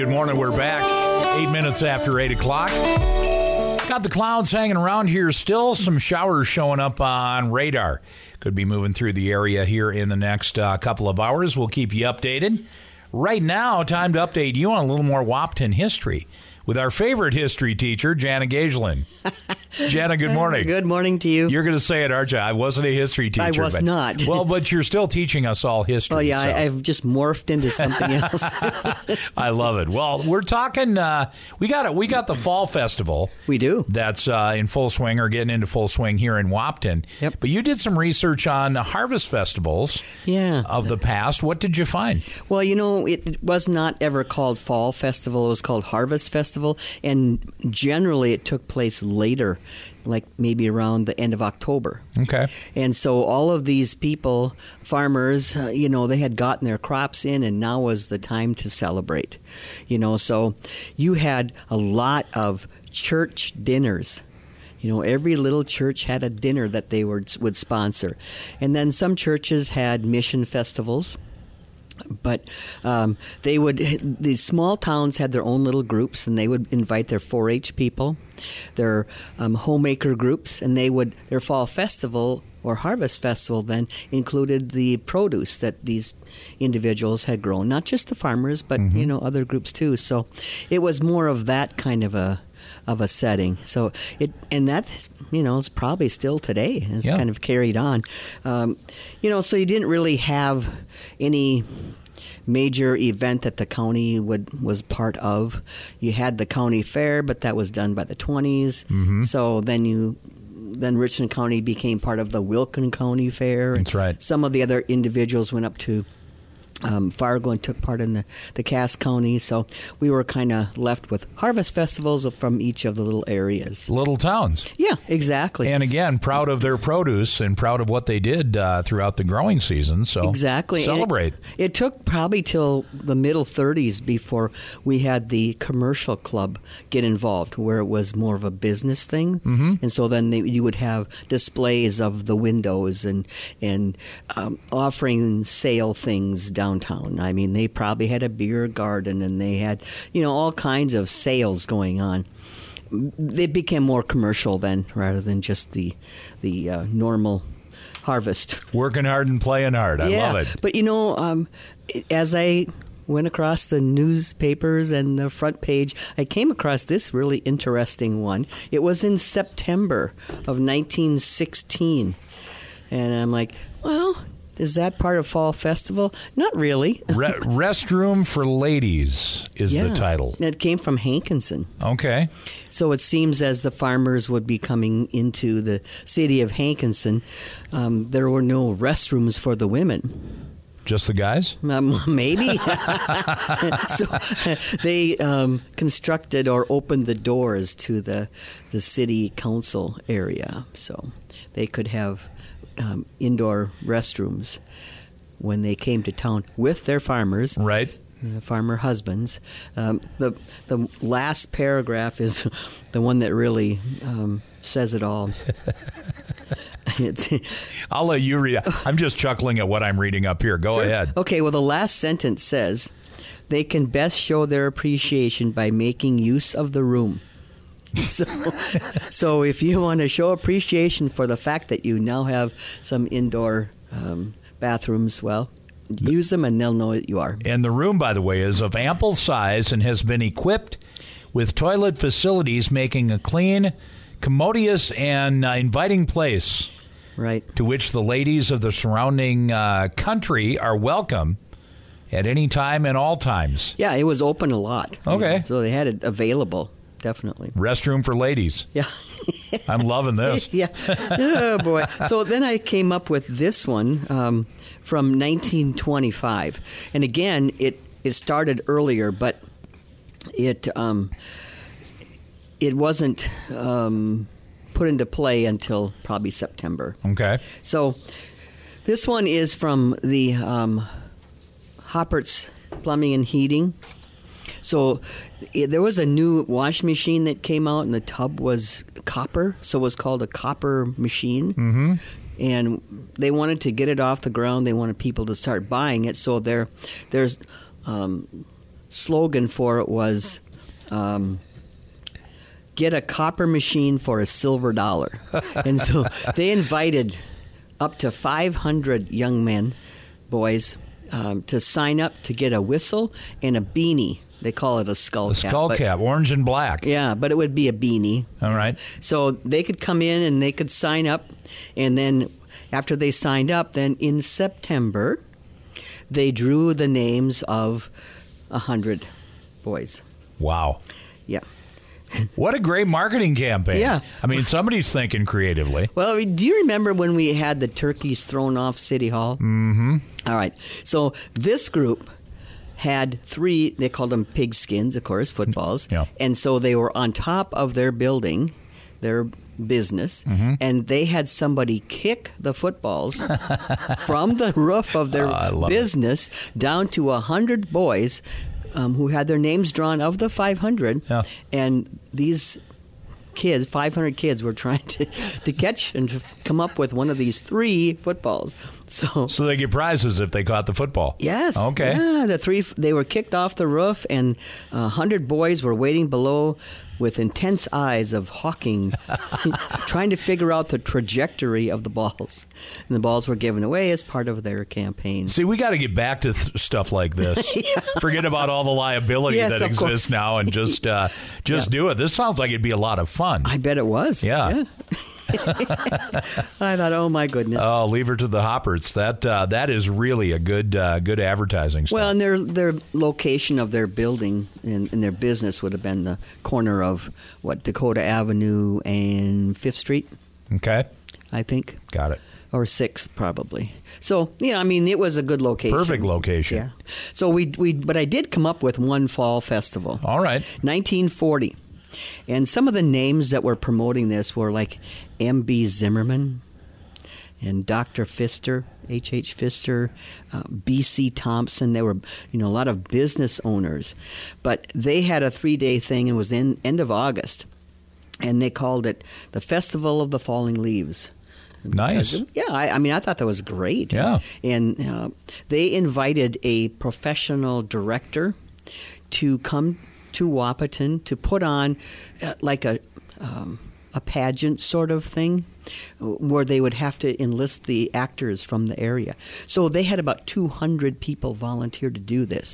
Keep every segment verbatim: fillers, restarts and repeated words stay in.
good morning. We're back. Eight minutes after eight o'clock. Got the clouds hanging around here still. Some showers showing up on radar. Could be moving through the area here in the next uh, couple of hours. We'll keep you updated. Right now, time to update you on a little more Wahpeton history with our favorite history teacher, Jana Gagelin. Jana, good morning. Good morning to you. You're going to say it, aren't you? I wasn't a history teacher. I was but, not. Well, but you're still teaching us all history. Well, yeah, so. I, I've just morphed into something else. I love it. Well, we're talking, uh, we got it. We got the Fall Festival. We do. That's uh, in full swing or getting into full swing here in Wahpeton. Yep. But you did some research on harvest festivals yeah. of the past. What did you find? Well, you know, it was not ever called Fall Festival. It was called Harvest Festival. And generally it took place later, like maybe around the end of October. Okay. And so all of these people, farmers, uh, you know, they had gotten their crops in, and now was the time to celebrate. You know, so you had a lot of church dinners. You know, every little church had a dinner that they would, would sponsor. And then some churches had mission festivals. But um, they would, these small towns had their own little groups, and they would invite their four H people, their um, homemaker groups, and they would, their fall festival or harvest festival then included the produce that these individuals had grown. Not just the farmers, but, mm-hmm. you know, other groups too. So it was more of that kind of a of a setting. So it, and that, you know, is probably still today. It's yeah. kind of carried on. Um, you know, so you didn't really have any major event that the county would was part of. You had the county fair, but that was done by the twenties. Mm-hmm. So then you then Richland County became part of the Wilkin County Fair. That's right. Some of the other individuals went up to Um, Fargo and took part in the, the Cass County, so we were kind of left with harvest festivals from each of the little areas. Little towns. Yeah, exactly. And again, proud of their produce and proud of what they did uh, throughout the growing season, so exactly. celebrate. It, it took probably till the middle thirties before we had the commercial club get involved, where it was more of a business thing. Mm-hmm. And so then they, you would have displays of the windows and, and um, offering sale things down Downtown. I mean, they probably had a beer garden, and they had, you know, all kinds of sales going on. They became more commercial then, rather than just the the uh, normal harvest. Working hard and playing hard. I yeah, love it. But you know, um, as I went across the newspapers and the front page, I came across this really interesting one. It was in September of nineteen sixteen, and I'm like, well, is that part of Fall Festival? Not really. Re- Restroom for Ladies is yeah, the title. It came from Hankinson. Okay. So it seems as the farmers would be coming into the city of Hankinson, um, there were no restrooms for the women. Just the guys? Um, maybe. So they um, constructed or opened the doors to the the city council area, so they could have Um, indoor restrooms when they came to town with their farmers, right? Uh, farmer husbands. Um, the the last paragraph is the one that really um, says it all. It's, I'll let you read. I'm just chuckling at what I'm reading up here. Go sure. ahead. Okay. Well, the last sentence says they can best show their appreciation by making use of the room. So, so if you want to show appreciation for the fact that you now have some indoor um, bathrooms, well, use them and they'll know that you are. And the room, by the way, is of ample size and has been equipped with toilet facilities, making a clean, commodious, and uh, inviting place. Right. To which the ladies of the surrounding uh, country are welcome at any time and all times. Yeah, it was open a lot. Okay. You know, so they had it available. Definitely. Restroom for ladies. Yeah. I'm loving this. Yeah. Oh, boy. So then I came up with this one um, from nineteen twenty-five. And again, it, it started earlier, but it um, it wasn't um, put into play until probably September. Okay. So this one is from the um, Hoppert's Plumbing and Heating. So it, there was a new washing machine that came out, and the tub was copper, so it was called a copper machine. Mm-hmm. And they wanted to get it off the ground. They wanted people to start buying it. So there, there's um, slogan for it was, um, "Get a copper machine for a silver dollar." And so they invited up to five hundred young men, boys, um, to sign up to get a whistle and a beanie. They call it a skull A cap. skull but- cap, orange and black. Yeah, but it would be a beanie. All right. So they could come in and they could sign up, and then after they signed up, then in September, they drew the names of a hundred boys. Wow. Yeah. What a great marketing campaign. Yeah. I mean, somebody's thinking creatively. Well, I mean, do you remember when we had the turkeys thrown off City Hall? Mm-hmm. All right. So this group had three, they called them pigskins, of course, footballs. Yeah. And so they were on top of their building, their business, Mm-hmm. and they had somebody kick the footballs from the roof of their Oh, I love business down to a hundred boys um, who had their names drawn of the five hundred. Yeah. And these kids, five hundred kids, were trying to, to catch and to come up with one of these three footballs. So, So they get prizes if they caught the football. yes. Okay. Yeah, the three they were kicked off the roof, and a hundred boys were waiting below with intense eyes of hawking, trying to figure out the trajectory of the balls. And the balls were given away as part of their campaign. See, we got to get back to th- stuff like this. Forget about all the liability Yes, that of exists course. now, and just uh, just Yeah. do it. This sounds like it'd be a lot of fun. I bet it was. Yeah. I thought, oh my goodness. Oh, leave her to the hoppers. That uh, that is really a good uh, good advertising stuff. Well, and their their location of their building and, and their business would have been the corner of what Dakota Avenue and Fifth Street, Okay, I think, got it. or Sixth probably. So you know, I mean, it was a good location. Perfect location. Yeah. So we we but I did come up with one fall festival, All right. nineteen forty, and some of the names that were promoting this were like M B Zimmerman and Doctor Pfister, H H Pfister, uh, B C Thompson. They were, you know, a lot of business owners. But they had a three-day thing, and it was in end of August. And they called it the Festival of the Falling Leaves. Nice. Because, yeah, I, I mean, I thought that was great. Yeah. And uh, they invited a professional director to come to Wahpeton to put on uh, like a... Um, a pageant sort of thing where they would have to enlist the actors from the area. So they had about two hundred people volunteer to do this.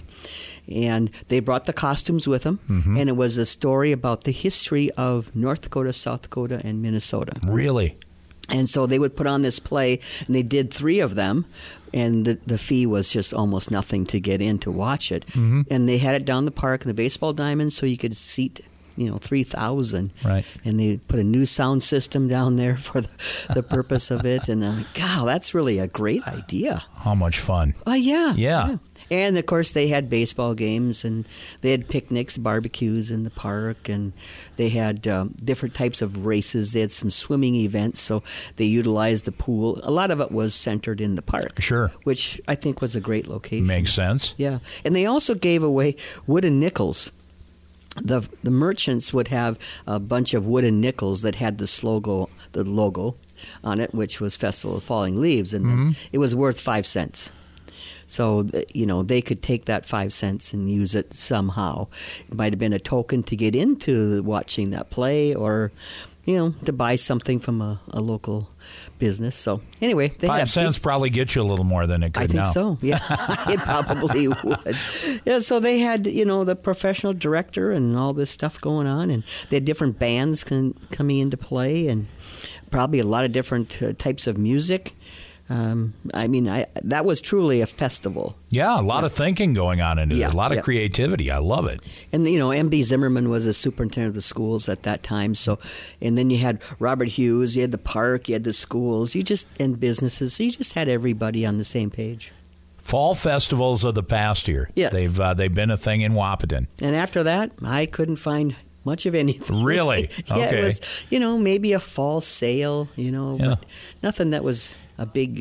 And they brought the costumes with them, Mm-hmm. and it was a story about the history of North Dakota, South Dakota, and Minnesota. Really? And so they would put on this play, and they did three of them, and the, the fee was just almost nothing to get in to watch it. Mm-hmm. And they had it down the park in the baseball diamond so you could seat, you know, three thousand. Right. And they put a new sound system down there for the, the purpose of it. And I'm like, God, that's really a great idea. How much fun? Oh, yeah. Yeah. And, of course, they had baseball games, and they had picnics, barbecues in the park, and they had um, different types of races. They had some swimming events, so they utilized the pool. A lot of it was centered in the park. Sure. Which I think was a great location. Makes sense. Yeah. And they also gave away wooden nickels. The the merchants would have a bunch of wooden nickels that had this logo, the logo on it, which was Festival of Falling Leaves, and then it was worth five cents. So, th- you know, they could take that five cents and use it somehow. It might have been a token to get into watching that play, or, you know, to buy something from a, a local business. So, anyway, they had a Five big- cents probably gets you a little more than it could I think now. so. Yeah, it probably would. Yeah, so they had, you know, the professional director and all this stuff going on, and they had different bands con- coming into play, and probably a lot of different uh, types of music. Um, I mean, I that was truly a festival. Yeah, a lot of thinking going on into Yeah, it. A lot of yeah. creativity. I love it. And, you know, M B Zimmerman was the superintendent of the schools at that time. So, and then you had Robert Hughes, you had the park, you had the schools, you just, and businesses. So you just had everybody on the same page. Fall festivals of the past here. Yes. They've uh, they've been a thing in Wahpeton. And after that, I couldn't find much of anything. Really? yeah, Okay. it was, you know, maybe a fall sale, you know, Yeah. but nothing that was a big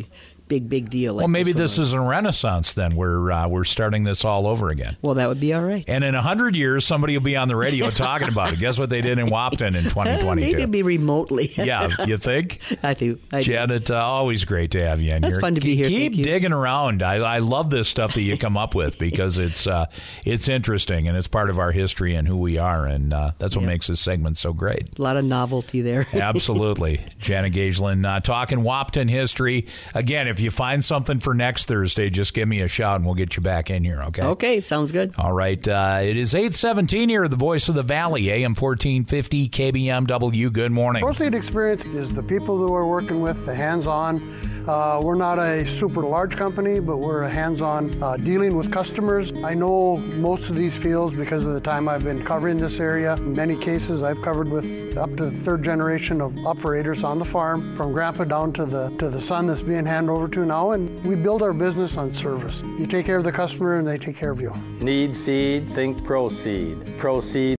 big, big deal. Like well, maybe this, this is a renaissance then. We're, uh, we're starting this all over again. Well, that would be all right. And in one hundred years, somebody will be on the radio talking about it. Guess what they did in Wahpeton in twenty twenty-two? Maybe it'd be remotely. Yeah, you think? I do. I do. Janet, uh, always great to have you in That's here. fun to be here. Keep Thank you. digging around. I, I love this stuff that you come up with because it's uh, it's interesting and it's part of our history and who we are, and uh, that's what Yep. makes this segment so great. A lot of novelty there. Absolutely. Janet Gagelin, uh, talking Wahpeton history. Again, if you find something for next Thursday, just give me a shout and we'll get you back in here, okay? Okay, sounds good. All right. Uh, it is eight seventeen here, the Voice of the Valley, A M fourteen fifty, K B M W. Good morning. ProSeed experience is the people that we're working with, the hands-on. Uh, we're not a super large company, but we're a hands-on uh, dealing with customers. I know most of these fields because of the time I've been covering this area. In many cases, I've covered with up to the third generation of operators on the farm, from grandpa down to the to the son that's being handed over to now, and we build our business on service. You take care of the customer and they take care of you. Need seed, think ProSeed. ProSeed.